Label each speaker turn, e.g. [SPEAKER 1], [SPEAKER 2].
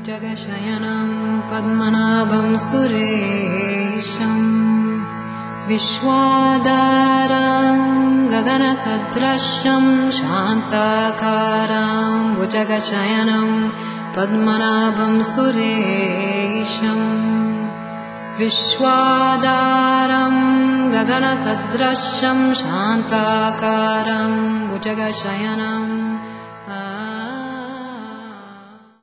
[SPEAKER 1] भुजगशयनं पद्मनाभं सुरेशं विश्वाधारं गगनसदृशं शान्ताकारं भुजगशयनं पद्मनाभं सुरेशं विश्वाधारं गगनसदृशं शान्ताकारं भुजगशयनं